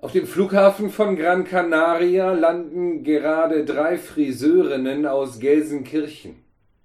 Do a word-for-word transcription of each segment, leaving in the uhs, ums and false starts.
Auf dem Flughafen von Gran Canaria landen gerade drei Friseurinnen aus Gelsenkirchen.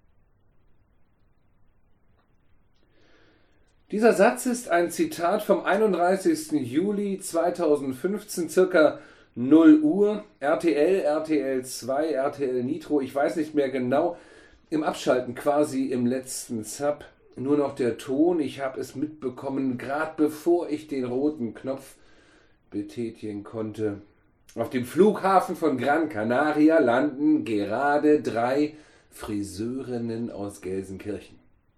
Dieser Satz ist ein Zitat vom einunddreißigsten Juli zweitausendfünfzehn, circa null Uhr, R T L, R T L zwei, R T L Nitro, ich weiß nicht mehr genau, im Abschalten quasi im letzten Sub, nur noch der Ton, ich habe es mitbekommen, gerade bevor ich den roten Knopf betätigen konnte. Auf dem Flughafen von Gran Canaria landen gerade drei Friseurinnen aus Gelsenkirchen.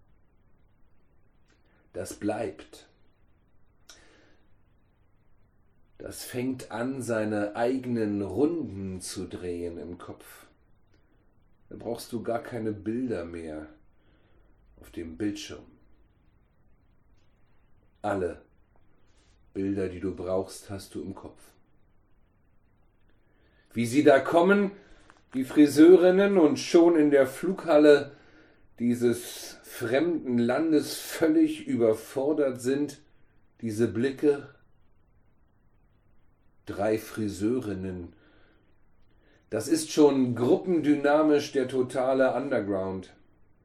Das bleibt. Das fängt an, seine eigenen Runden zu drehen im Kopf. Da brauchst du gar keine Bilder mehr auf dem Bildschirm. Alle Bilder, die du brauchst, hast du im Kopf. Wie sie da kommen, die Friseurinnen, und schon in der Flughalle dieses fremden Landes völlig überfordert sind, diese Blicke. Drei Friseurinnen. Das ist schon gruppendynamisch der totale Underground.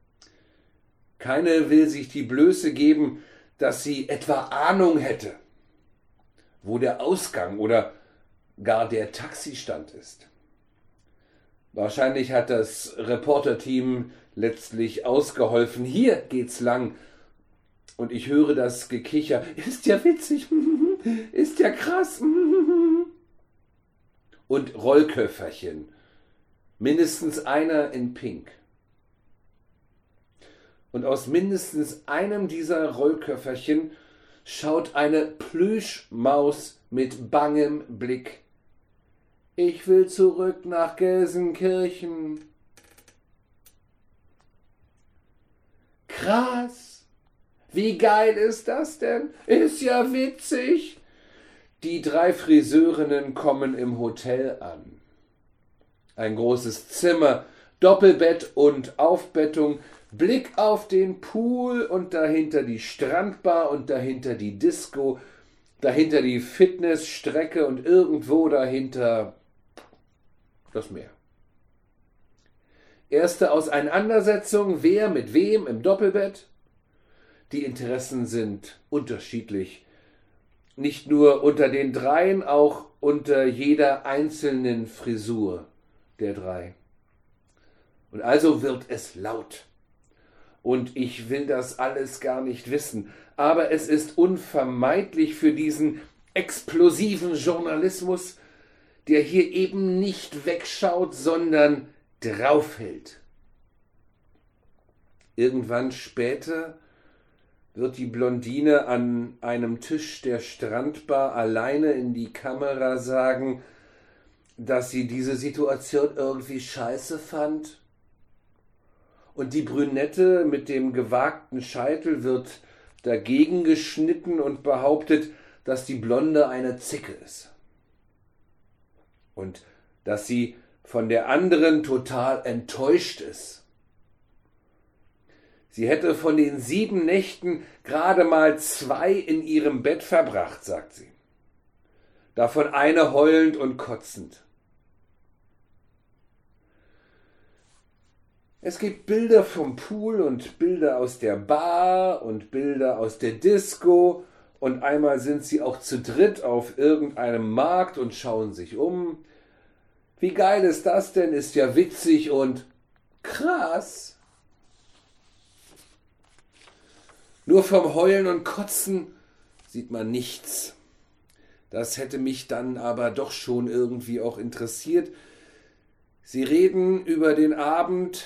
Keine will sich die Blöße geben, dass sie etwa Ahnung hätte, wo der Ausgang oder gar der Taxistand ist. Wahrscheinlich hat das Reporterteam letztlich ausgeholfen. Hier geht's lang. Und ich höre das Gekicher. Ist ja witzig. Ist ja krass. Und Rollköfferchen. Mindestens einer in Pink. Und aus mindestens einem dieser Rollköfferchen schaut eine Plüschmaus mit bangem Blick. Ich will zurück nach Gelsenkirchen. Krass. Wie geil ist das denn? Ist ja witzig. Die drei Friseurinnen kommen im Hotel an. Ein großes Zimmer, Doppelbett und Aufbettung, Blick auf den Pool und dahinter die Strandbar und dahinter die Disco, dahinter die Fitnessstrecke und irgendwo dahinter das Meer. Erste Auseinandersetzung, wer mit wem im Doppelbett. Die Interessen sind unterschiedlich. Nicht nur unter den dreien, auch unter jeder einzelnen Frisur der drei. Und also wird es laut. Und ich will das alles gar nicht wissen. Aber es ist unvermeidlich für diesen explosiven Journalismus, der hier eben nicht wegschaut, sondern draufhält. Irgendwann später wird die Blondine an einem Tisch der Strandbar alleine in die Kamera sagen, dass sie diese Situation irgendwie scheiße fand. Und die Brünette mit dem gewagten Scheitel wird dagegen geschnitten und behauptet, dass die Blonde eine Zicke ist. Und dass sie von der anderen total enttäuscht ist. Sie hätte von den sieben Nächten gerade mal zwei in ihrem Bett verbracht, sagt sie. Davon eine heulend und kotzend. Es gibt Bilder vom Pool und Bilder aus der Bar und Bilder aus der Disco und einmal sind sie auch zu dritt auf irgendeinem Markt und schauen sich um. Wie geil ist das denn? Ist ja witzig und krass. Nur vom Heulen und Kotzen sieht man nichts. Das hätte mich dann aber doch schon irgendwie auch interessiert. Sie reden über den Abend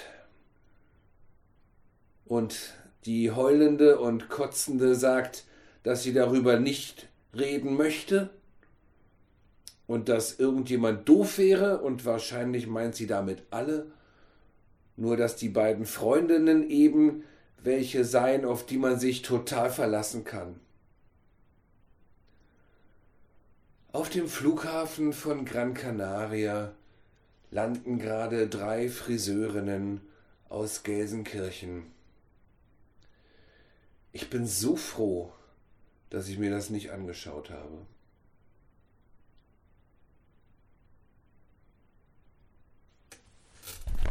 und die Heulende und Kotzende sagt, dass sie darüber nicht reden möchte und dass irgendjemand doof wäre und wahrscheinlich meint sie damit alle, nur dass die beiden Freundinnen eben welche seien, auf die man sich total verlassen kann. Auf dem Flughafen von Gran Canaria landen gerade drei Friseurinnen aus Gelsenkirchen. Ich bin so froh, dass ich mir das nicht angeschaut habe.